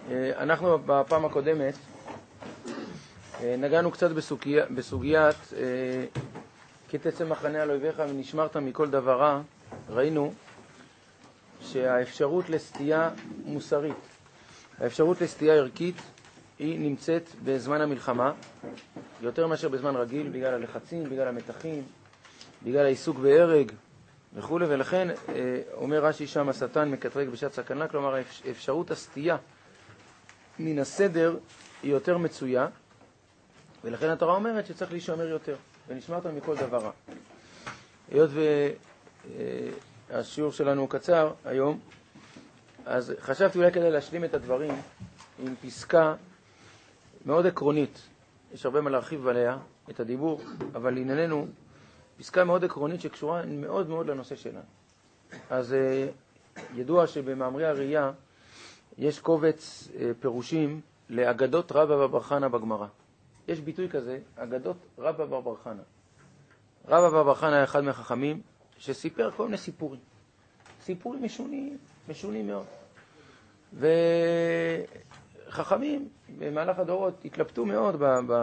אנחנו בפעם הקודמת נגענו קצת בסוגיית כי תצא מחנה על אויביך ונשמרת מכל דבר רע. ראינו שהאפשרות לסטייה מוסרית, האפשרות לסטייה ערכית, היא נמצאת בזמן המלחמה יותר מאשר בזמן רגיל, בגלל הלחצים, בגלל המתחים, בגלל העיסוק בהרג וכו'. ולכן אומר רש"י שם, השטן מקטרג בשעת סכנה, כלומר אפשרות הסטייה מן הסדר היא יותר מצויה, ולכן התורה אומרת שצריך להישמר יותר ונשמרת מכל דבר רע. היות והשיעור שלנו הוא קצר היום, אז חשבתי אולי כדי להשלים את הדברים עם פסקה מאוד עקרונית. יש הרבה מה להרחיב עליה את הדיבור, אבל לענייננו פסקה מאוד עקרונית שקשורה מאוד מאוד לנושא שלנו. אז ידוע שבמאמרי הראייה יש קובץ פירושים לאגדות רבא בר חנא בגמרא. יש ביטוי כזה, אגדות רבא בר חנא. רבא בר חנא היה אחד מהחכמים שסיפר כל מיני סיפורים. סיפורים משונים מאוד. וחכמים במהלך הדורות התלבטו מאוד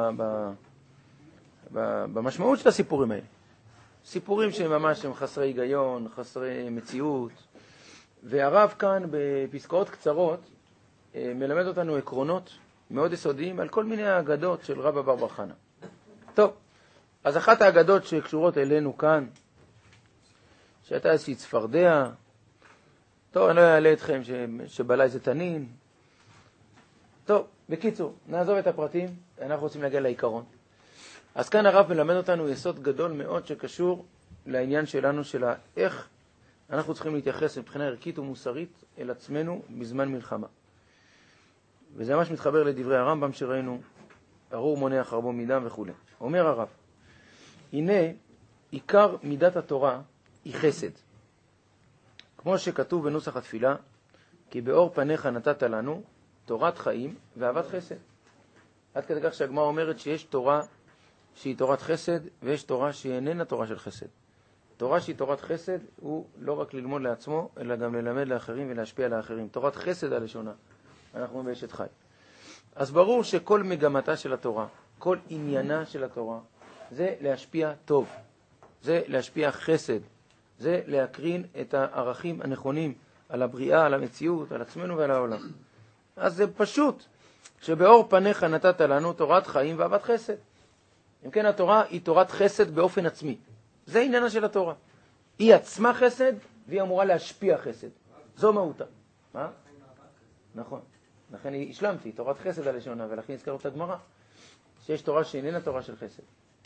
במשמעות של הסיפורים האלה. סיפורים שממש הם חסרי היגיון, חסרי מציאות. והרב כאן בפסקאות קצרות מלמד אותנו עקרונות מאוד יסודיים על כל מיני האגדות של רבא בר חנא. טוב, אז אחת האגדות שקשורות אלינו כאן, שהייתה איזושהי צפרדע, טוב, אני לא אעלה אתכם שבלה איזה תנין. טוב, בקיצור, נעזוב את הפרטים, אנחנו רוצים להגיע לעיקרון. אז כאן הרב מלמד אותנו יסוד גדול מאוד שקשור לעניין שלנו, של איך אנחנו צריכים להתייחס מבחינה ערכית ומוסרית אל עצמנו בזמן מלחמה. וזה ממש מתחבר לדברי הרמב"ם שראינו, ארור מונע חרבו מדם וכו'. אומר הרב, הנה עיקר מידת התורה היא חסד. כמו שכתוב בנוסח התפילה, כי באור פניך נתת לנו תורת חיים ואהבת חסד. עד כדי כך שהגמרא אומרת שיש תורה שהיא תורת חסד ויש תורה שהיא איננה תורה של חסד. תורה שהיא תורת חסד הוא לא רק ללמוד לעצמו, אלא גם ללמד לאחרים ולהשפיע על האחרים. תורת חסד הלשונה, אנחנו באשת חי. אז ברור שכל מגמתה של התורה, כל עניינה של התורה, זה להשפיע טוב, זה להשפיע חסד, זה להקרין את הערכים הנכונים על הבריאה, על המציאות, על עצמנו ועל העולם. אז זה פשוט שבאור פניך נתת לנו תורת חיים ואהבת חסד. אם כן, התורה היא תורת חסד באופן עצמי. זה עניינה של התורה. היא עצמה חסד והיא אמורה להשפיע חסד. זו מהותה. מה? נכון. לכן השלמתי, תורת חסד הלשונה, ולכן הזכרנו את הגמרא, שיש תורה שאיננה תורה של חסד.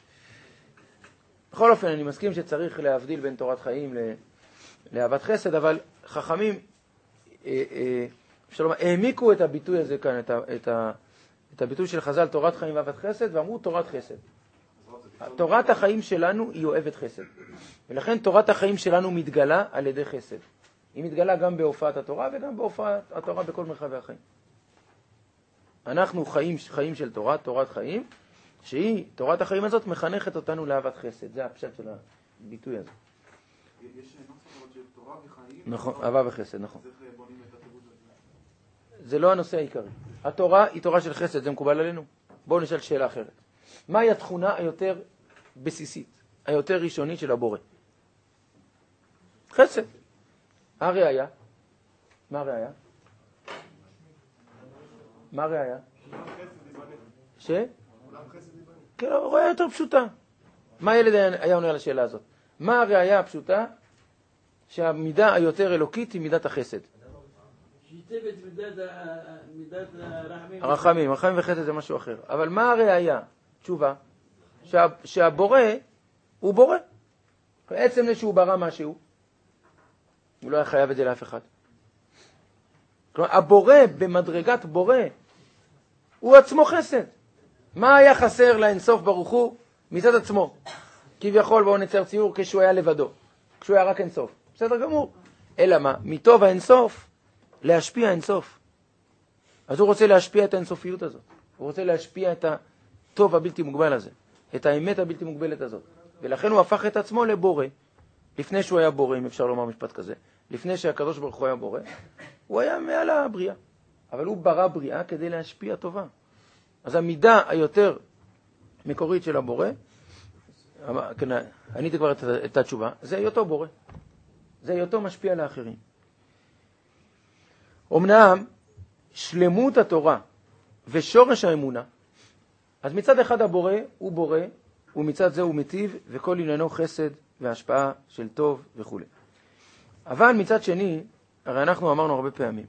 בכל אופן, אני מסכים שצריך להבדיל בין תורת חיים לאהבת חסד, אבל חכמים העמיקו את הביטוי הזה כאן, את הביטוי של חז"ל, תורת חיים ואהבת חסד, ואמרו תורת חסד. תורת החיים שלנו היא אוהבת חסד. ולכן תורת החיים שלנו מתגלה על ידי חסד. היא מתגלה גם בהופעת התורה וגם בהופעת התורה בכל מרחבי החיים. אנחנו חיים של תורה, תורת חיים, שהיא, תורת החיים הזאת מחנכת אותנו לאהבת חסד. זה הפשט של הביטוי הזה. יש נוסח של תורה וחיים. נכון, אהבה וחסד, נכון. אז איך בונים את התירוץ הזה? זה לא הנושא העיקרי. התורה היא תורה של חסד, זה מקובל עלינו? בואו נשאל שאלה אחרת. מהי התכונה היותר בסיסית, היותר ראשונית של הבורא? חסד. הראיה? מה הראיה? מה הראיה? ש? כן, הראיה יותר פשוטה. מה הילד היה עונה על השאלה הזאת? מה הראיה הפשוטה שהמידה היותר אלוקית היא מידת החסד? הרחמים וחסד זה משהו אחר. אבל מה הראיה? תשובה, שהבורא הוא בורא. בעצם שהוא ברא משהו, הוא לא היה חייב את זה לאף אחד. כלומר, הבורא במדרגת בורא הוא עצמו חסד. מה היה חסר לאינסוף ברוך הוא? מצד עצמו. כביכול בואו נצייר ציור כשהוא היה לבדו, כשהוא היה רק אינסוף. בסדר גמור. אלא מה? מטוב האינסוף להשפיע אינסוף. אז הוא רוצה להשפיע את האינסופיות הזאת. הוא רוצה להשפיע את הטוב הבלתי מוגבל הזה, את האמת הבלתי מוגבלת הזאת. ולכן הוא הפך את עצמו לבורא. לפני שהוא היה בורא, אם אפשר לומר משפט כזה, לפני שהקדוש ברוך הוא היה בורא, הוא היה מעל הבריאה. אבל הוא ברא בריאה כדי להשפיע טובה. אז המידה היותר מקורית של הבורא, עניתי כבר את התשובה, זה היותו בורא. זה היותו משפיע לאחרים. אמנם שלמות התורה ושורש האמונה, אז מצד אחד הבורא הוא בורא, ומצד זה הוא מטיב, וכל עניינו חסד והשפעה של טוב וכו'. אבל מצד שני, הרי אנחנו אמרנו הרבה פעמים,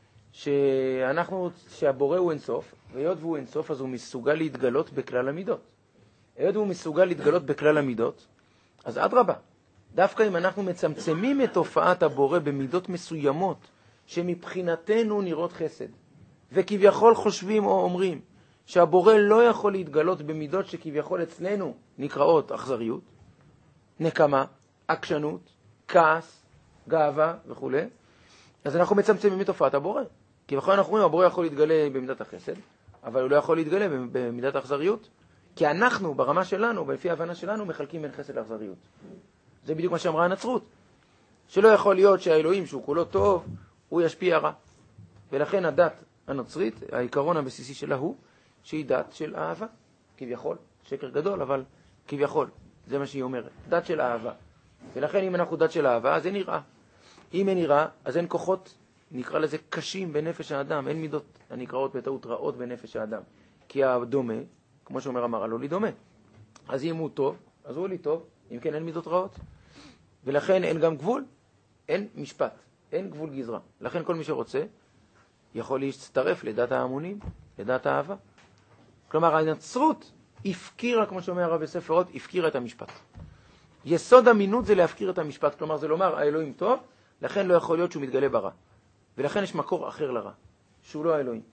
שהבורא הוא אינסוף, והיות והוא אינסוף, אז הוא מסוגל להתגלות בכלל המידות. היות והוא מסוגל להתגלות בכלל המידות, אז אדרבה, דווקא אם אנחנו מצמצמים את תופעת הבורא במידות מסוימות, שמבחינתנו נראות חסד, וכביכול חושבים או אומרים, שהבורא לא יכול להתגלות במידות שכביכול אצלנו נקראות אכזריות, נקמה, עקשנות, כעס, גאווה וכו'. אז אנחנו מצמצמים את תופעת הבורא. כביכול אנחנו אומרים, הבורא יכול להתגלה במידת החסד, אבל הוא לא יכול להתגלה במידת האכזריות, כי אנחנו ברמה שלנו, ולפי ההבנה שלנו, מחלקים בין חסד לאכזריות. זה בדיוק מה שאמרה הנצרות. שלא יכול להיות שהאלוהים שהוא כולו טוב, הוא ישפיע רע. ולכן הדת הנוצרית, העיקרון הבסיסי שלה הוא, שהיא דת של אהבה, כביכול, שקר גדול, אבל כביכול, זה מה שהיא אומרת, דת של אהבה. ולכן אם אנחנו דת של אהבה, אז אין יראה. אם אין יראה, אז אין כוחות, נקרא לזה קשים בנפש האדם, אין מידות הנקראות בטעות רעות בנפש האדם. כי הדומה, כמו שאומר המהר"ל, לא לי דומה. אז אם הוא טוב, אז הוא לי טוב, אם כן אין מידות רעות. ולכן אין גם גבול, אין משפט, אין גבול גזרה. לכן כל מי שרוצה יכול להצטרף לדת ההמונים, לדת האהבה. כלומר, הנצרות הפקירה, כמו שאומר הרב בספר אות, הפקירה את המשפט. יסוד אמינות זה להפקיר את המשפט. כלומר, זה לומר, האלוהים טוב, לכן לא יכול להיות שהוא מתגלה ברע. ולכן יש מקור אחר לרע, שהוא לא האלוהים.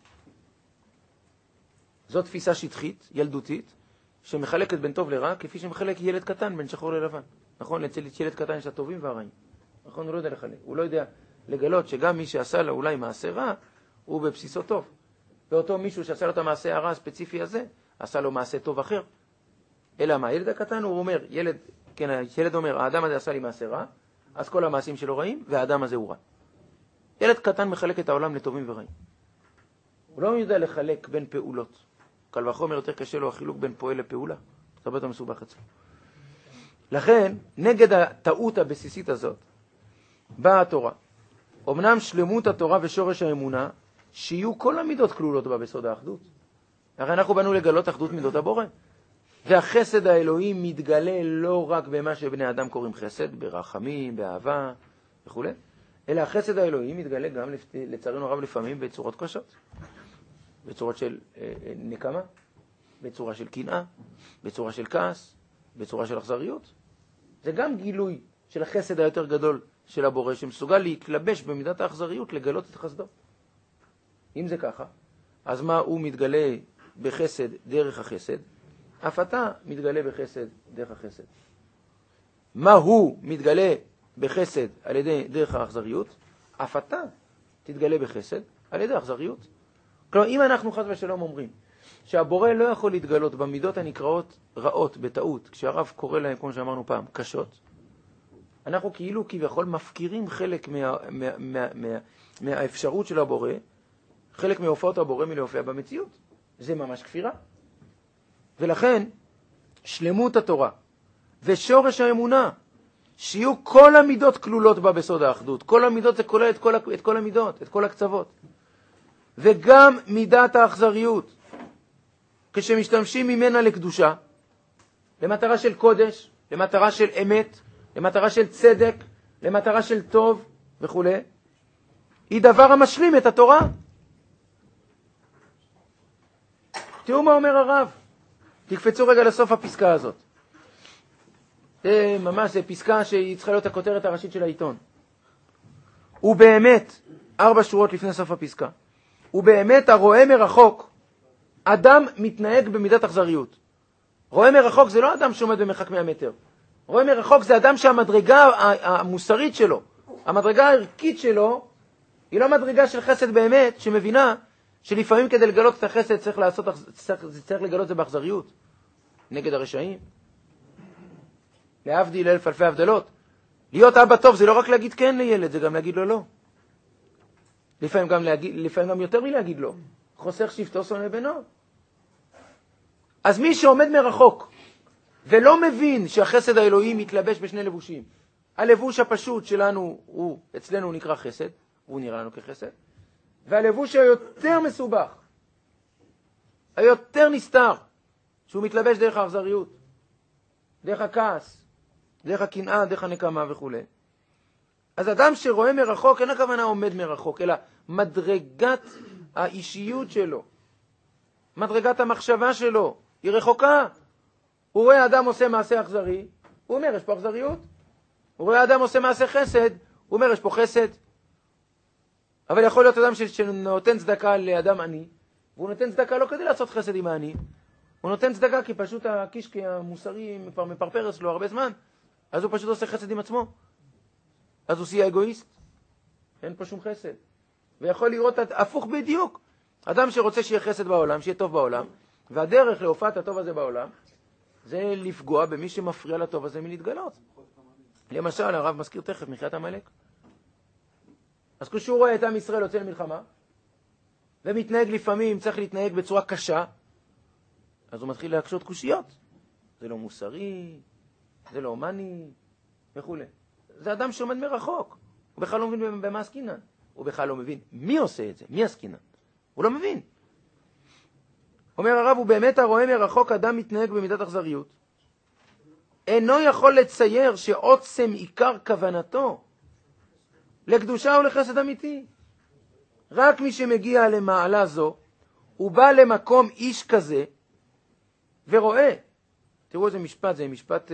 זו תפיסה שטחית, ילדותית, שמחלקת בין טוב לרע, כפי שמחלק ילד קטן בין שחור ללבן. נכון? אצל ילד קטן יש הטובים והרעים. נכון? הוא לא יודע לחלק. הוא לא יודע לגלות שגם מי שעשה לו אולי מעשה רע, הוא בבסיסו טוב. ואותו מישהו שעשה לו את המעשה הרע הספציפי הזה, עשה לו מעשה טוב אחר. אלא מה? ילד הקטן הוא אומר, ילד אומר, האדם הזה עשה לי מעשה רע, אז כל המעשים שלו רעים, והאדם הזה הוא רע. ילד קטן מחלק את העולם לטובים ורעים. הוא לא יודע לחלק בין פעולות. קל וחומר יותר קשה לו החילוק בין פועל לפעולה. זה הרבה יותר מסובך אצלו. לכן, נגד הטעות הבסיסית הזאת, באה התורה. אמנם שלמות התורה ושורש האמונה, שיהיו כל המידות כלולות בה בסוד האחדות. הרי אנחנו באנו לגלות אחדות מידות הבורא. והחסד האלוהי מתגלה לא רק במה שבני אדם קוראים חסד, ברחמים, באהבה וכו', אלא החסד האלוהי מתגלה גם לצערנו הרב לפעמים בצורות קשות. בצורות של נקמה, בצורה של קנאה, בצורה של כעס, בצורה של אכזריות. זה גם גילוי של החסד היותר גדול של הבורא, שמסוגל להתלבש במידת האכזריות, לגלות את חסדו. אם זה ככה, אז מה הוא מתגלה בחסד דרך החסד? אף אתה מתגלה בחסד דרך החסד. מה הוא מתגלה בחסד על ידי דרך האכזריות? אף אתה תתגלה בחסד על ידי האכזריות. כלומר, אם אנחנו חס ושלום אומרים שהבורא לא יכול להתגלות במידות הנקראות רעות בטעות, כשהרב קורא להם, כמו שאמרנו פעם, קשות, אנחנו כאילו כביכול מפקירים חלק מהאפשרות של הבורא, חלק מהופעות הבורא מלהופיע במציאות. זה ממש כפירה. ולכן, שלמות התורה ושורש האמונה, שיהיו כל המידות כלולות בה בסוד האחדות. כל המידות זה כולל את כל המידות, את כל הקצוות. וגם מידת האכזריות, כשמשתמשים ממנה לקדושה, למטרה של קודש, למטרה של אמת, למטרה של צדק, למטרה של טוב וכו', היא דבר המשלים את התורה. תראו מה אומר הרב. תקפצו רגע לסוף הפסקה הזאת. זה ממש פסקה שהיא צריכה להיות הכותרת הראשית של העיתון. ובאמת, 4 שורות לפני סוף הפסקה, ובאמת הרואה מרחוק, אדם מתנהג במידת אכזריות. רואה מרחוק זה לא אדם שעומד במרחק 100 מטר. רואה מרחוק זה אדם שהמדרגה המוסרית שלו, המדרגה הערכית שלו, היא לא מדרגה של חסד באמת, שמבינה שלפעמים כדי לגלות את החסד צריך לגלות זה באכזריות. נגד הרשעים. להבדיל אלף אלפי הבדלות. להיות אבא טוב זה לא רק להגיד כן לילד, זה גם להגיד לו לא. לפעמים גם יותר מלהגיד לא. חוסך שבטו שונא בנו. אז מי שעומד מרחוק ולא מבין שהחסד האלוהי מתלבש בשני לבושים, הלבוש הפשוט שלנו אצלנו נקרא חסד, הוא נראה לנו כחסד, והלבוש היותר מסובך, היותר נסתר, שהוא מתלבש דרך האכזריות, דרך הכעס, דרך הקנאה, דרך הנקמה וכו'. אז אדם שרואה מרחוק, אין הכוונה עומד מרחוק, אלא מדרגת האישיות שלו, מדרגת המחשבה שלו, היא רחוקה. הוא רואה אדם עושה מעשה אכזרי, הוא אומר, יש פה אכזריות. הוא רואה אדם עושה מעשה חסד, הוא אומר, יש פה חסד. אבל יכול להיות אדם שנותן צדקה לאדם עני, והוא נותן צדקה לא כדי לעשות חסד עם העני, הוא נותן צדקה כי פשוט הקישקי המוסרי מפרפר אצלו הרבה זמן, אז הוא פשוט עושה חסד עם עצמו. אז הוא שיהיה אגואיסט. אין פה שום חסד. ויכול לראות הפוך בדיוק. אדם שרוצה שיהיה חסד בעולם, שיהיה טוב בעולם, והדרך להופעת הטוב הזה בעולם, זה לפגוע במי שמפריע לטוב הזה מלהתגלות. למשל, הרב מזכיר תכף מחיית עמלק. אז כשהוא רואה את עם ישראל יוצא למלחמה, ומתנהג לפעמים, צריך להתנהג בצורה קשה, אז הוא מתחיל להקשות קושיות. זה לא מוסרי, זה לא הומני, וכו'. זה אדם שעומד מרחוק. הוא בכלל לא מבין במה עסקינן. הוא בכלל לא מבין מי עושה את זה, מי עסקינן. הוא לא מבין. אומר הרב, הוא באמת הרואה מרחוק אדם מתנהג במידת אכזריות. אינו יכול לצייר שעוצם עיקר כוונתו לקדושה או לחסד אמיתי. רק מי שמגיע למעלה זו, הוא בא למקום איש כזה ורואה. תראו איזה משפט, זה משפט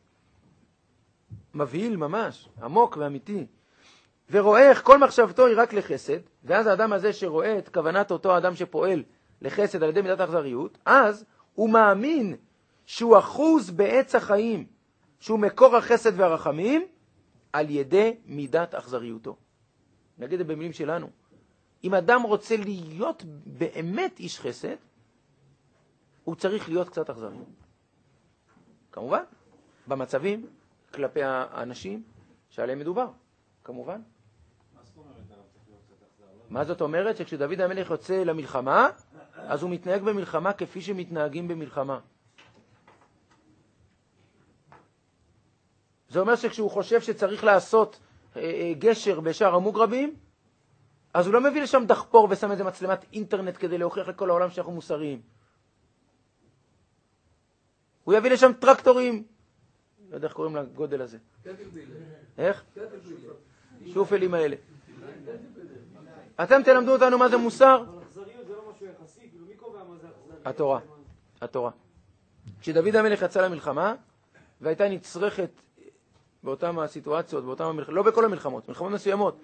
מבהיל ממש, עמוק ואמיתי. ורואה איך כל מחשבתו היא רק לחסד, ואז האדם הזה שרואה את כוונת אותו אדם שפועל לחסד על ידי מידת האכזריות, אז הוא מאמין שהוא אחוז בעץ החיים, שהוא מקור החסד והרחמים, על ידי מידת אכזריותו. נגיד את זה במילים שלנו. אם אדם רוצה להיות באמת איש חסד, הוא צריך להיות קצת אכזרי. כמובן, במצבים, כלפי האנשים שעליהם מדובר. כמובן. מה זאת אומרת? שכשדוד המלך יוצא למלחמה, אז הוא מתנהג במלחמה כפי שמתנהגים במלחמה. זה אומר שכשהוא חושב שצריך לעשות גשר בשער המוגרבים, אז הוא לא מביא לשם דחפור ושם איזה מצלמת אינטרנט כדי להוכיח לכל העולם שאנחנו מוסריים. הוא יביא לשם טרקטורים. לא יודע איך קוראים לגודל הזה. איך? שופלים האלה. אתם תלמדו אותנו מה זה מוסר? אכזריות זה לא משהו יחסי, כאילו מי קובע מה זה אכזריות? התורה. התורה. כשדוד המלך יצא למלחמה, והייתה נצרכת באותן הסיטואציות, לא בכל המלחמות, מלחמות מסוימות,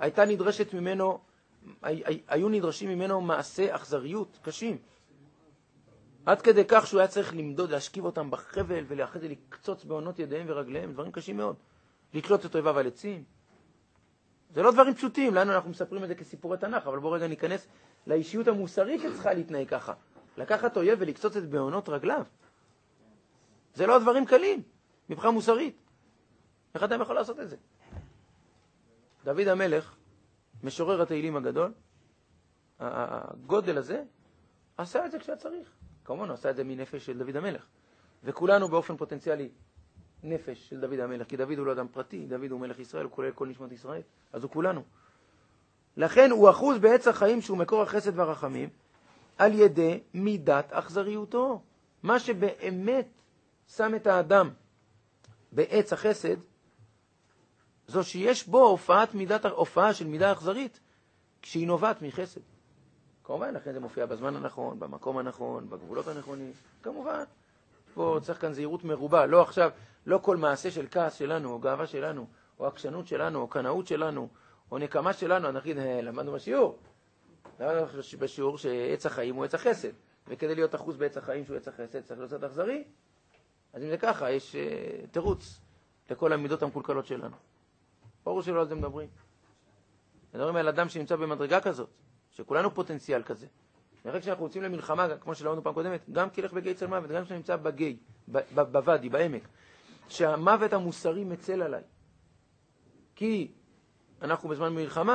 היו נדרשים ממנו מעשי אכזריות קשים. עד כדי כך שהוא היה צריך למדוד, להשכיב אותם בחבל, ולאחרי זה לקצוץ בעונות ידיהם ורגליהם, דברים קשים מאוד. לקלוט את אויביו על עצים. זה לא דברים פשוטים, לנו אנחנו מספרים את זה כסיפורי תנ"ך, אבל בואו רגע ניכנס לאישיות המוסרית שצריכה להתנהג ככה. לקחת אויב ולקצוץ את בעונות רגליו. זה לא דברים קלים, מבחינה מוסרית. איך אדם יכול לעשות את זה? דוד המלך, משורר התהילים הגדול, הגודל הזה, עשה את זה כשהיה צריך. כמובן, הוא עשה את זה מנפש של דוד המלך. וכולנו באופן פוטנציאלי נפש של דוד המלך, כי דוד הוא לא אדם פרטי, דוד הוא מלך ישראל, הוא כולל כל נשמות ישראל, אז הוא כולנו. לכן הוא אחוז בעץ החיים שהוא מקור החסד והרחמים, על ידי מידת אכזריותו. מה שבאמת שם את האדם בעץ החסד, זו שיש בו הופעה של מידה אכזרית, כשהיא נובעת מחסד. כמובן, לכן זה מופיע בזמן הנכון, במקום הנכון, בגבולות הנכונים, כמובן. פה צריך כאן זהירות מרובה, לא עכשיו, לא כל מעשה של כעס שלנו, או גאווה שלנו, או עקשנות שלנו, או קנאות שלנו, או נקמה שלנו, אני אגיד, למדנו בשיעור. למדנו בשיעור שעץ החיים הוא עץ החסד, וכדי להיות אחוז בעץ החיים שהוא עץ החסד, צריך להיות אכזרי. אז אם זה ככה, יש תירוץ לכל המידות המקולקלות שלנו. ברור שלא על זה מדברים. מדברים על אדם שנמצא במדרגה כזאת, שכולנו פוטנציאל כזה. נראה כשאנחנו רוצים למלחמה, כמו שלמדנו פעם קודמת, גם כילך בגיא צל מוות, גם כשנמצא בגיא, בוואדי, בעמק, שהמוות המוסרי מצל עליי. כי אנחנו בזמן מלחמה,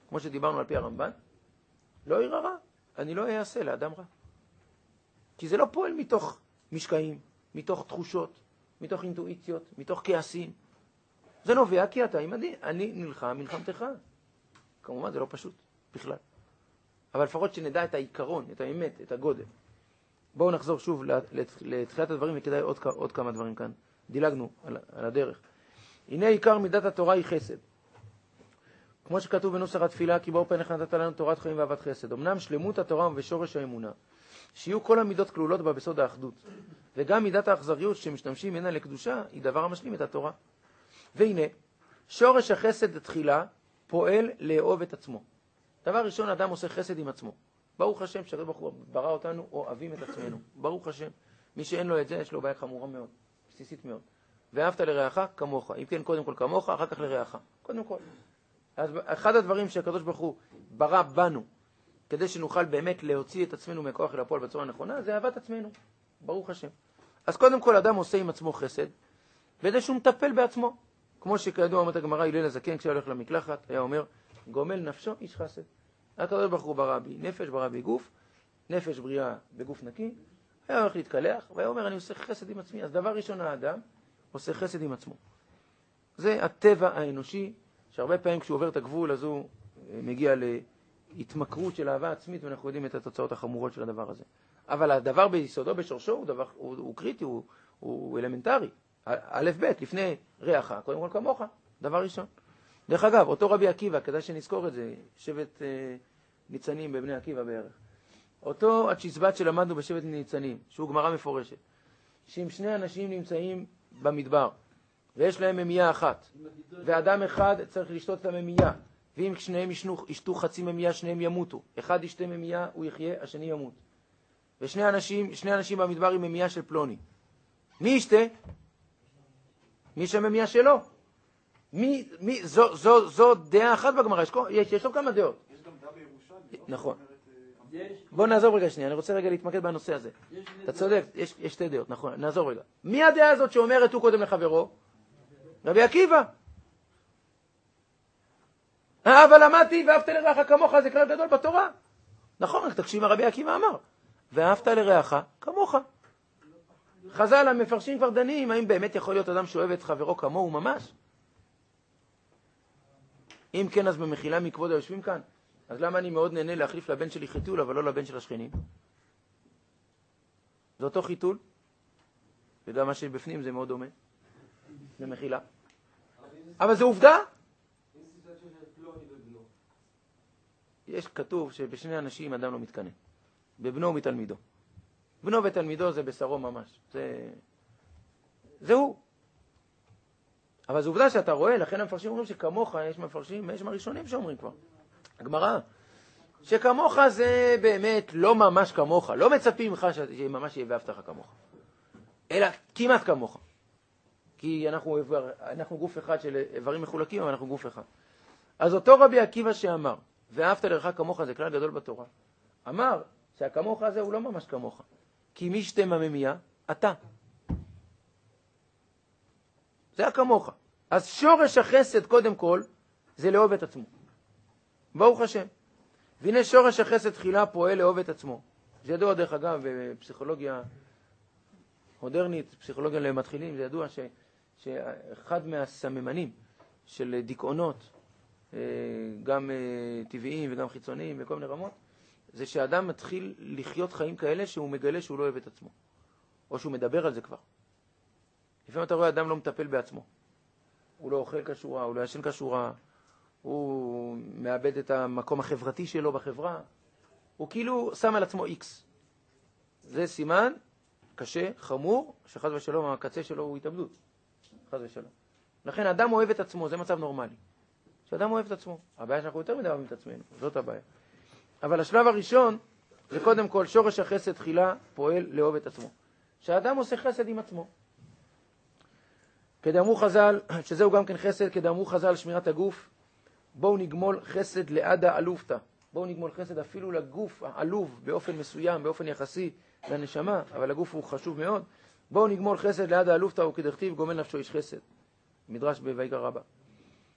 כמו שדיברנו על פי הרמב"ן, לא ירא רע, אני לא אעשה לאדם רע. כי זה לא פועל מתוך משקעים, מתוך תחושות, מתוך אינטואיציות, מתוך כעסים. זה נובע כי אתה עמדי, אני נלחם מלחמתך. כמובן זה לא פשוט בכלל. אבל לפחות שנדע את העיקרון, את האמת, את הגודל. בואו נחזור שוב לתחילת הדברים, וכדאי עוד כמה דברים כאן. דילגנו על הדרך. הנה עיקר מידת התורה היא חסד. כמו שכתוב בנוסח התפילה, כי באור פניך נתת לנו תורת חיים ואהבת חסד. אמנם שלמות התורה ושורש האמונה, שיהיו כל המידות כלולות בה בסוד האחדות. וגם מידת האכזריות שמשתמשים הנה לקדושה, היא דבר המשלים את התורה. והנה, שורש החסד תחילה פועל לאהוב את עצמו. דבר ראשון, אדם עושה חסד עם עצמו. ברוך השם שהקדוש ברוך הוא ברא אותנו אוהבים את עצמנו. ברוך השם. מי שאין לו את זה, יש לו בעיה חמורה מאוד, בסיסית מאוד. ואהבת לרעך כמוך. אם כן, קודם כל כמוך, אחר כך לרעך. קודם כל. אז אחד הדברים שהקדוש ברוך הוא ברא בנו, כדי שנוכל באמת להוציא את עצמנו מהכוח אל הפועל בצורה נכונה, זה אהבת עצמנו. ברוך השם. אז קודם כל אדם עושה עם עצמו חסד, וידי שהוא מטפל בעצמו. כמו שכידוע אומרת הגמרא, הלל הזקן כשהיה הולך למקלחת, היה אומר, גומל נפשו איש חסד. הקדוש ברוך הוא ברא בי נפש, ברא בי גוף, נפש בריאה בגוף נקי, היה הולך להתקלח, והיה אומר, אני עושה חסד עם עצמי. אז דבר ראשון, האדם עושה חסד עם עצמו. זה הטבע האנושי, שהרבה פעמים כשהוא עובר את הגבול, אז הוא מגיע להתמכרות של אהבה עצמית, ואנחנו יודעים את התוצאות החמורות של הדבר הזה. אבל הדבר ביסודו, בשורשו, הוא קריטי, הוא אלמנטרי. א' ב', לפני רעך, קודם כל כמוך, דבר ראשון. דרך אגב, אותו רבי עקיבא, כדאי שנזכור את זה, שבט ניצנים בבני עקיבא בערך. אותו הצ'יזבט שלמדנו בשבט ניצנים, שהוא גמרא מפורשת, שאם שני אנשים נמצאים במדבר, ויש להם ממייה אחת, ואדם אחד צריך לשתות את הממייה, ואם שניהם ישתו חצי ממייה, שניהם ימותו. אחד ישתה ממייה, הוא יחיה, השני ימות. ושני אנשים במדבר עם ממייה של פלוני. מי ישתה? מי שהממייה שלו. זו דעה אחת בגמרא, יש לו כמה דעות. יש גם דעה בירושלמי. נכון. בוא נעזוב רגע שנייה, אני רוצה רגע להתמקד בנושא הזה. אתה צודק, יש שתי דעות, נכון, נעזוב רגע. מי הדעה הזאת שאומרת הוא קודם לחברו? רבי עקיבא. אבל למדתי ואהבת לרעך כמוך, זה כלל גדול בתורה. נכון, רק תקשיב מה רבי עקיבא אמר. ואהבת לרעך כמוך. חז"ל המפרשים כבר דנים, האם באמת יכול להיות אדם שאוהב את חברו כמוהו ממש? אם כן, אז במחילה מכבוד היושבים כאן, אז למה אני מאוד נהנה להחליף לבן שלי חיתול, אבל לא לבן של השכנים? זה אותו חיתול, וגם מה שבפנים זה מאוד דומה, במחילה. אבל זה עובדה. יש כתוב שבשני אנשים אדם לא מתקנא, בבנו ומתלמידו. בנו ותלמידו זה בשרו ממש, זה הוא. אבל זו עובדה שאתה רואה, לכן המפרשים אומרים שכמוך, יש מפרשים, יש מהראשונים שאומרים כבר, הגמרא, שכמוך זה באמת לא ממש כמוך, לא מצפים לך שממש יהיה ואהבת כמוך, אלא כמעט כמוך. כי אנחנו גוף אחד של איברים מחולקים, אבל אנחנו גוף אחד. אז אותו רבי עקיבא שאמר, ואהבת לרעך כמוך, זה כלל גדול בתורה, אמר שהכמוך הזה הוא לא ממש כמוך, כי מי שתה מהממייה? אתה. זה הכמוך. אז שורש החסד קודם כל זה לאהוב את עצמו. ברוך השם. והנה שורש החסד תחילה פועל לאהוב את עצמו. זה ידוע דרך אגב בפסיכולוגיה מודרנית, פסיכולוגיה למתחילים, זה ידוע שאחד מהסממנים של דיכאונות, גם טבעיים וגם חיצוניים וכל מיני רמות, זה שאדם מתחיל לחיות חיים כאלה שהוא מגלה שהוא לא אוהב את עצמו. או שהוא מדבר על זה כבר. לפעמים אתה רואה אדם לא מטפל בעצמו. הוא לא אוכל כשורה, הוא לא ישן כשורה, הוא מאבד את המקום החברתי שלו בחברה. הוא כאילו שם על עצמו איקס. זה סימן קשה, חמור, שחד ושלום הקצה שלו הוא התאבדות. חד ושלום. לכן אדם אוהב את עצמו, זה מצב נורמלי. שאדם אוהב את עצמו. הבעיה שאנחנו יותר מדי אוהבים את עצמנו, זאת הבעיה. אבל השלב הראשון זה קודם כל שורש החסד תחילה פועל לאהוב את עצמו. שהאדם עושה חסד עם עצמו. כדאמרו חז"ל, שזהו גם כן חסד, כדאמרו חז"ל שמירת הגוף, בואו נגמול חסד לעדה אלופתא. בואו נגמול חסד אפילו לגוף העלוב באופן מסוים, באופן יחסי לנשמה, אבל הגוף הוא חשוב מאוד. בואו נגמול חסד לעדה אלופתא, וכדכתיב גומל נפשו איש חסד. מדרש בויקרא רבה.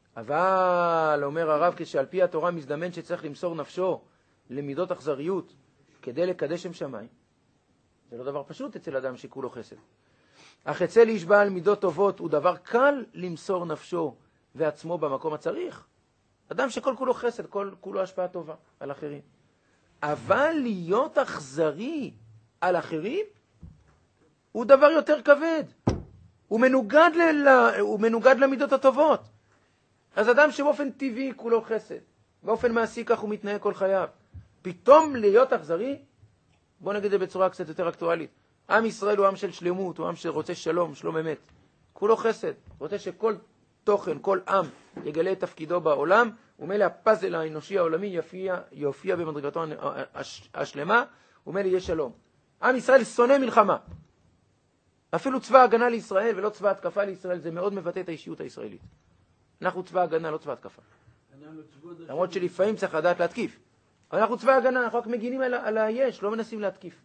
אבל, אומר הרב, כשעל פי התורה מזדמן שצריך למסור נפשו למידות אכזריות כדי לקדש שם שמיים, זה לא דבר פשוט אצל אדם שכולו חסד. אך אצל איש בעל מידות טובות הוא דבר קל למסור נפשו ועצמו במקום הצריך. אדם שכל כולו חסד, כל כולו השפעה טובה על אחרים. אבל להיות אכזרי על אחרים הוא דבר יותר כבד. הוא מנוגד למידות הטובות. אז אדם שבאופן טבעי כולו חסד, באופן מעשי כך הוא מתנהג כל חייו. פתאום להיות אכזרי, בוא נגיד את זה בצורה קצת יותר אקטואלית. עם ישראל הוא עם של שלמות, הוא עם שרוצה שלום, שלום אמת. כולו חסד, רוצה שכל תוכן, כל עם יגלה את תפקידו בעולם, ומילא הפאזל האנושי העולמי יופיע במדרגתו השלמה, ומילא יהיה שלום. עם ישראל שונא מלחמה. אפילו צבא הגנה לישראל ולא צבא התקפה לישראל, זה מאוד מבטא את האישיות הישראלית. אנחנו צבא הגנה, לא צבא התקפה. למרות שלפעמים צריך לדעת להתקיף. אבל אנחנו צבא הגנה, אנחנו רק מגינים על היש, לא מנסים להתקיף.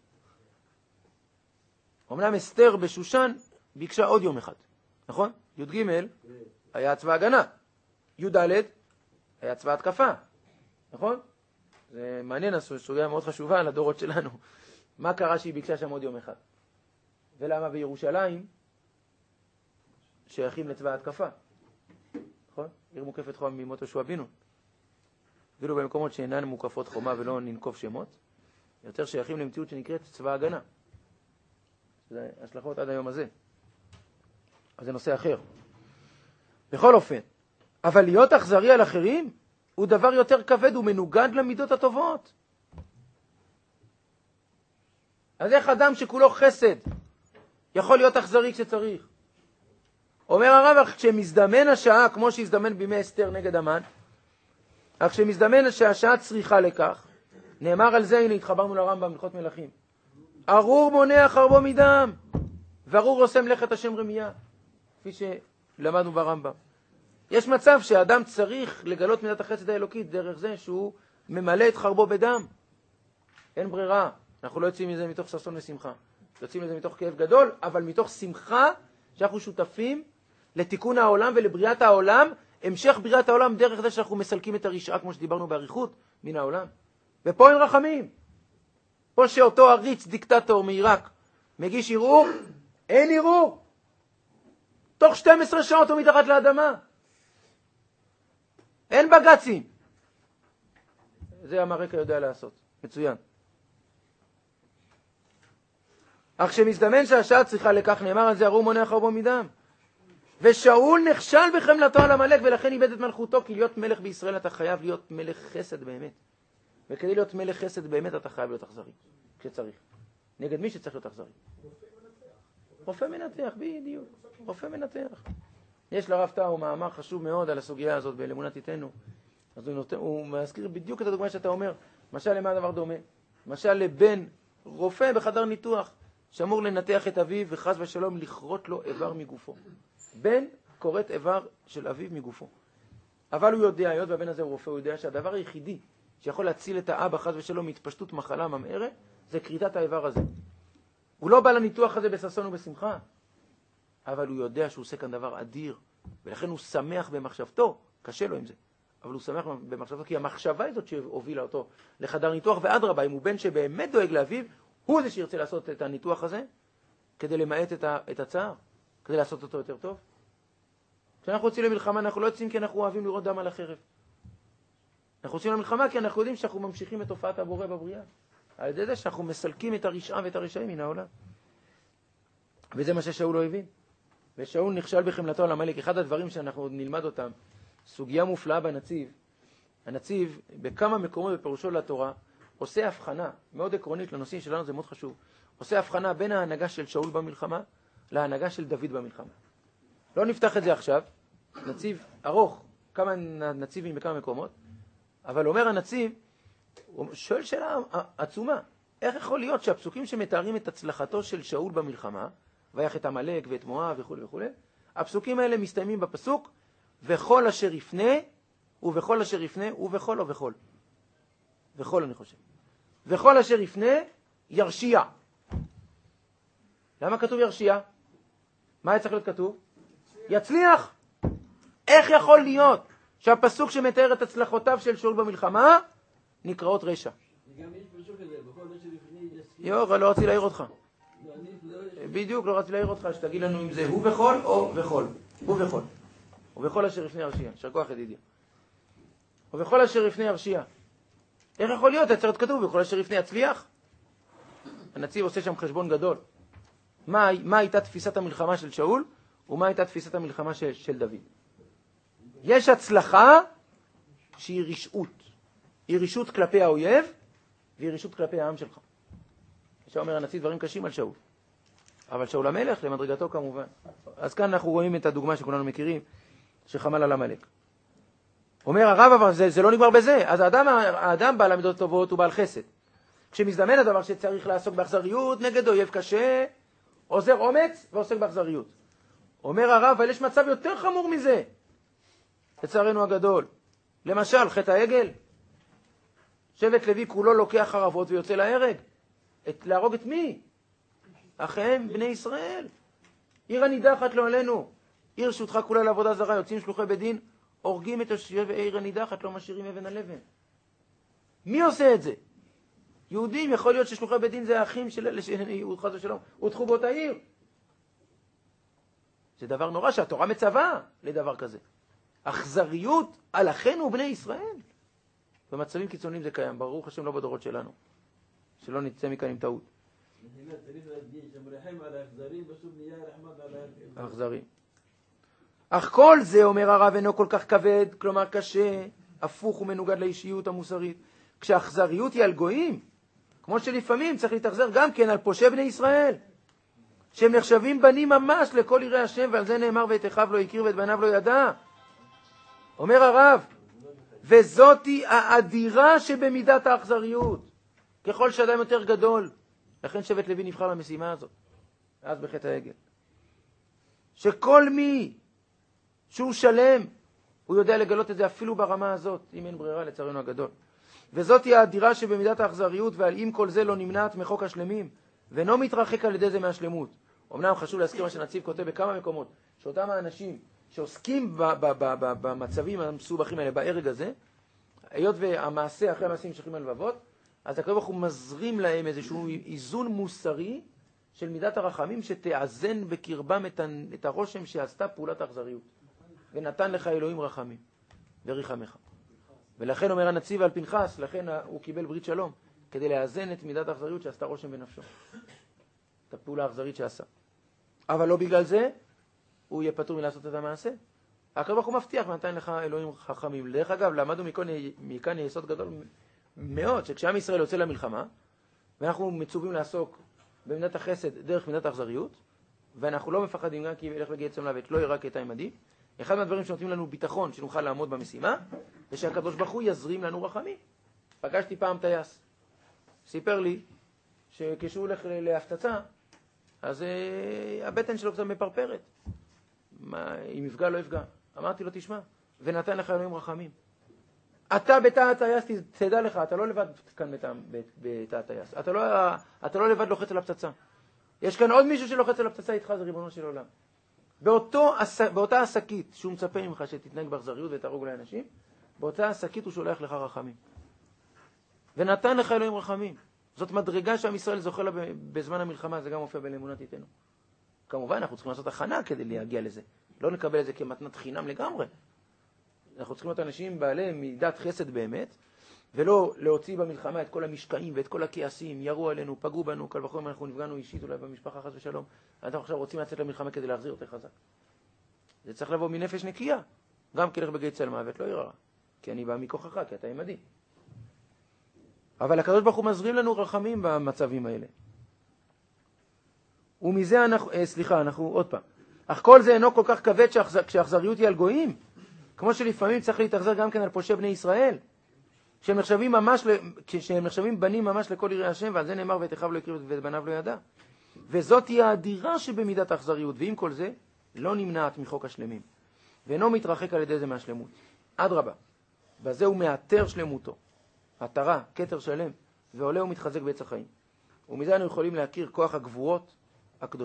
אמנם אסתר בשושן ביקשה עוד יום אחד, נכון? י"ג היה צבא הגנה, י"ד היה צבא התקפה, נכון? זה מעניין, סוגיה מאוד חשובה לדורות שלנו. מה קרה שהיא ביקשה שם עוד יום אחד? ולמה בירושלים שייכים לצבא התקפה? נכון? עיר מוקפת חומה מימות יהושע בן נון. אפילו במקומות שאינן מוקפות חומה ולא ננקוב שמות, יותר שייכים למציאות שנקראת צבא הגנה. זה השלכות עד היום הזה. אז זה נושא אחר. בכל אופן, אבל להיות אכזרי על אחרים הוא דבר יותר כבד ומנוגד למידות הטובות. אז איך אדם שכולו חסד יכול להיות אכזרי כשצריך? אומר הרב, כשמזדמן השעה, כמו שהזדמן בימי אסתר נגד המן, אך כשמזדמן שהשעה צריכה לכך, נאמר על זה, הנה התחברנו לרמב"ם בהלכות מלכים. ארור מונע חרבו מדם, וארור עושה מלאכת השם רמייה, כפי שלמדנו ברמב"ם. יש מצב שהאדם צריך לגלות מידת החסד האלוקית דרך זה שהוא ממלא את חרבו בדם. אין ברירה, אנחנו לא יוצאים מזה מתוך ששון ושמחה. יוצאים מזה מתוך כאב גדול, אבל מתוך שמחה שאנחנו שותפים לתיקון העולם ולבריאת העולם, המשך בריאת העולם דרך זה שאנחנו מסלקים את הרשעה, כמו שדיברנו בעריכות, מן העולם. ופה אין רחמים. פה שאותו עריץ דיקטטור מעיראק מגיש ערעור, אין ערעור. תוך 12 שעות הוא מתחת לאדמה. אין בגצים. זה המרקע יודע לעשות. מצוין. אך שמזדמן שהשעה צריכה לכך, נאמר על זה, ארור מונע חרבו מדם. ושאול נכשל בחמלתו על המלך, ולכן איבד את מלכותו, כי להיות מלך בישראל אתה חייב להיות מלך חסד באמת. וכדי להיות מלך חסד באמת אתה חייב להיות אכזרי, כשצריך. נגד מי שצריך להיות אכזרי? רופא מנתח, בדיוק. רופא מנתח. יש לרב טאו מאמר חשוב מאוד על הסוגיה הזאת באמונה תיתנו. אז הוא מזכיר בדיוק את הדוגמה שאתה אומר. משל למה הדבר דומה? משל לבן רופא בחדר ניתוח שאמור לנתח את אביו וחס ושלום לכרות לו איבר מגופו. בן קוראת איבר של אביו מגופו. אבל הוא יודע, היות והבן הזה הוא רופא, הוא יודע שהדבר היחידי שיכול להציל את האבא חס ושלום מהתפשטות מחלה ממארת, זה כריתת האיבר הזה. הוא לא בא לניתוח הזה בששון ובשמחה, אבל הוא יודע שהוא עושה כאן דבר אדיר, ולכן הוא שמח במחשבתו, קשה לו עם זה, אבל הוא שמח במחשבתו, כי המחשבה היא זאת שהובילה אותו לחדר ניתוח, ואדרבה, אם הוא בן שבאמת דואג לאביו, הוא זה שירצה לעשות את הניתוח הזה, כדי למעט את הצער, כדי לעשות אותו יותר טוב. כשאנחנו יוצאים למלחמה, אנחנו לא יוצאים כי אנחנו אוהבים לראות דם על החרב. אנחנו יוצאים למלחמה כי אנחנו יודעים שאנחנו ממשיכים את תופעת הבורא בבריאה. על ידי זה שאנחנו מסלקים את הרשעה ואת הרשעים מן העולם. וזה מה ששאול לא הבין. ושאול נכשל בחמלתו על המלך. אחד הדברים שאנחנו נלמד אותם, סוגיה מופלאה בנציב. הנציב, בכמה מקומות בפירושו לתורה, עושה הבחנה מאוד עקרונית לנושאים שלנו, זה מאוד חשוב. עושה הבחנה בין ההנהגה של שאול במלחמה להנהגה של דוד במלחמה. לא נפתח את זה עכשיו. נציב ארוך, כמה נציבים בכמה מקומות. אבל אומר הנציב, הוא שואל שאלה עצומה. איך יכול להיות שהפסוקים שמתארים את הצלחתו של שאול במלחמה, ויח את עמלק ואת מואב וכו' וכו', הפסוקים האלה מסתיימים בפסוק, וכל אשר יפנה, ובכל אשר יפנה, ובכל או בכל. וכל אני חושב. וכל אשר יפנה, ירשיע. למה כתוב ירשיע? מה היה צריך להיות כתוב? יצליח. איך יכול להיות שהפסוק שמתאר את הצלחותיו של שאול במלחמה נקראות רשע. גם יש פסוק כזה, בכל מה שלפני יסכים. לא רציתי להעיר אותך. לא, אני לא... בדיוק, לא רציתי להעיר אותך, שתגיד לנו אם זה הוא בכל או בכל. הוא בכל. ובכל אשר לפני הרשיע. יישר כוח ידידיה. ובכל אשר לפני הרשיע. איך יכול להיות? עצרת כתוב, ובכל אשר לפני יצליח? הנציב עושה שם חשבון גדול. מה הייתה תפיסת המלחמה של שאול, ומה הייתה תפיסת המלחמה של דוד. יש הצלחה שהיא רשעות. היא רשעות כלפי האויב, והיא רשעות כלפי העם שלך. עכשיו אומר הנציב דברים קשים על שאול. אבל שאול המלך למדרגתו כמובן. אז כאן אנחנו רואים את הדוגמה שכולנו מכירים, שחמל על עמלק. אומר הרב, אבל זה לא נגמר בזה. אז האדם בעל המידות טובות הוא בעל חסד. כשמזדמן הדבר שצריך לעסוק באכזריות נגד אויב קשה, עוזר אומץ ועוסק באכזריות. אומר הרב, אבל יש מצב יותר חמור מזה, לצערנו הגדול. למשל, חטא העגל. שבט לוי כולו לוקח חרבות ויוצא להרג. להרוג את מי? אחיהם, בני ישראל. עיר הנידחת לא עלינו. עיר שותך כולה לעבודה זרה, יוצאים שלוחי בדין, הורגים את יושבי עיר הנידחת, לא משאירים אבן על אבן. מי עושה את זה? יהודים, יכול להיות ששלוחי בדין זה האחים חס ושלום, הודחו באותה עיר. זה דבר נורא שהתורה מצווה לדבר כזה. אכזריות על אחינו ובני ישראל. במצבים קיצוניים זה קיים, ברוך השם לא בדורות שלנו. שלא נצא מכאן עם טעות. צריך להדגיש, שמרחם על האכזרים, בסוף נהיה רחמן על האכזרים. אך כל זה, אומר הרב, אינו כל כך כבד, כלומר קשה, הפוך ומנוגד לאישיות המוסרית. כשהאכזריות היא על גויים, כמו שלפעמים צריך להתאכזר גם כן על פושעי בני ישראל, שהם נחשבים בנים ממש לכל יראי השם, ועל זה נאמר ואת אחיו לא הכיר ואת בניו לא ידע. אומר הרב, וזאתי האדירה שבמידת האכזריות, ככל שאדם יותר גדול. לכן שבט לוי נבחר למשימה הזאת, אז בחטא העגל. שכל מי שהוא שלם, הוא יודע לגלות את זה אפילו ברמה הזאת, אם אין ברירה לצערנו הגדול. וזאתי האדירה שבמידת האכזריות, ועל עם כל זה לא נמנעת מחוק השלמים, ואינו מתרחק על ידי זה מהשלמות. אמנם חשוב להזכיר מה שנציב כותב בכמה מקומות, שאותם האנשים שעוסקים במצבים המסובכים האלה, בהרג הזה, היות והמעשה אחרי המעשים שייכים הלבבות, אז הקדוש ברוך הוא מזרים להם איזשהו איזון מוסרי של מידת הרחמים, שתאזן בקרבם את הרושם שעשתה פעולת האכזריות. ונתן לך אלוהים רחמים וריחמך. ולכן אומר הנציב על פנחס, לכן הוא קיבל ברית שלום, כדי לאזן את מידת האכזריות שעשתה רושם בנפשו. את הפעולה האכזרית שעשה. אבל לא בגלל זה הוא יהיה פטור מלעשות את המעשה. הקדוש ברוך הוא מבטיח ונתן לך אלוהים חכמים. דרך אגב, למדנו מכאן יסוד גדול מאוד, שכשעם ישראל יוצא למלחמה, ואנחנו מצווים לעסוק במידת החסד דרך מידת האכזריות, ואנחנו לא מפחדים גם כי ילך וגיע אצלם לוות, לא ירק את העמדי. אחד מהדברים שנותנים לנו ביטחון שנוכל לעמוד במשימה, זה שהקדוש ברוך הוא יזרים לנו רחמים. פגשתי פעם טייס, סיפר לי שכשהוא הולך להפצצה, אז הבטן שלו קצת מפרפרת. אם יפגע לא יפגע. אמרתי לו, תשמע, ונתן לך אלוהים רחמים. אתה בתא הטייס, תדע לך, אתה לא לבד כאן בתא הטייס. אתה לא לבד לוחץ על הפצצה. יש כאן עוד מישהו שלוחץ על הפצצה איתך, זה ריבונו של עולם. באותה עסקית שהוא מצפה ממך שתתנהג באכזריות ותהרוג לאנשים, באותה עסקית הוא שולח לך רחמים. ונתן לך אלוהים רחמים. זאת מדרגה שעם ישראל זוכה לה בזמן המלחמה, זה גם מופיע באמונה תיתנו. כמובן, אנחנו צריכים לעשות הכנה כדי להגיע לזה. לא נקבל את זה כמתנת חינם לגמרי. אנחנו צריכים להיות אנשים בעלי מידת חסד באמת, ולא להוציא במלחמה את כל המשקעים ואת כל הכעסים, ירו עלינו, פגעו בנו, כל וחום אנחנו נפגענו אישית אולי במשפחה חס ושלום. אנחנו עכשיו רוצים לצאת למלחמה כדי להחזיר יותר חזק. זה צריך לבוא מנפש נקייה. גם כלך בגיא צל מוות לא יראה, כי אני בא מכוחך, כי אתה עמדי. אבל הקדוש ברוך הוא מזרים לנו רחמים במצבים האלה. ומזה אנחנו עוד פעם. אך כל זה אינו כל כך כבד כשהאכזריות היא על גויים, כמו שלפעמים צריך להתאכזר גם כן על פושעי בני ישראל, שהם נחשבים בנים ממש לכל יראי השם, ועל זה נאמר ואת אחיו לא הכיר ואת בניו לא ידע. וזאת היא האדירה שבמידת האכזריות, ועם כל זה לא נמנעת מחוק השלמים, ואינו מתרחק על ידי זה מהשלמות. אדרבה, בזה הוא מאתר שלמותו, התרה, כתר שלם, ועולה ומתחזק בעץ החיים. ומזה אנו יכולים להכיר כוח הגבורות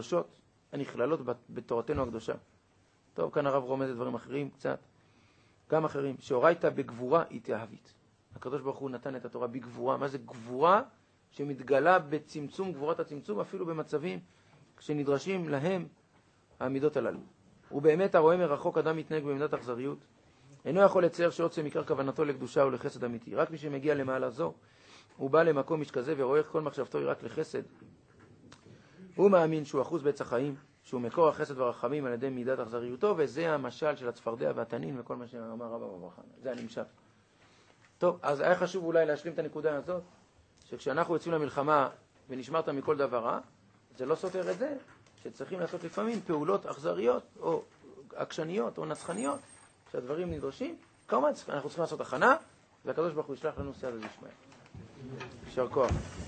הקדושות הנכללות בתורתנו הקדושה. טוב, כאן הרב רומז את דברים אחרים קצת. גם אחרים, שהורית בגבורה התאהבית. הקדוש ברוך הוא נתן את התורה בגבורה. מה זה גבורה? שמתגלה בצמצום, גבורת הצמצום, אפילו במצבים שנדרשים להם העמידות הללו. ובאמת הרואה מרחוק אדם מתנהג במידת אכזריות, אינו יכול לצייר שעוצם עיקר כוונתו לקדושה ולחסד אמיתי. רק מי שמגיע למעלה זו, הוא בא למקום משכזה ורואה איך כל מחשבתו היא רק לחסד. הוא מאמין שהוא אחוז בעץ החיים, שהוא מקור החסד והרחמים על ידי מידת אכזריותו, וזה המשל של הצפרדע והתנין וכל מה שאמר רבא בברכה. זה הנמשל. טוב, אז היה חשוב אולי להשלים את הנקודה הזאת, שכשאנחנו יוצאים למלחמה ונשמרת מכל דבר רע, זה לא סותר את זה, שצריכים לעשות לפעמים פעולות אכזריות או עקשניות או נצחניות, שהדברים נדרשים. כמובן, אנחנו צריכים לעשות הכנה, והקדוש ברוך הוא ישלח לנו סייעתא דשמיא. יישר כוח.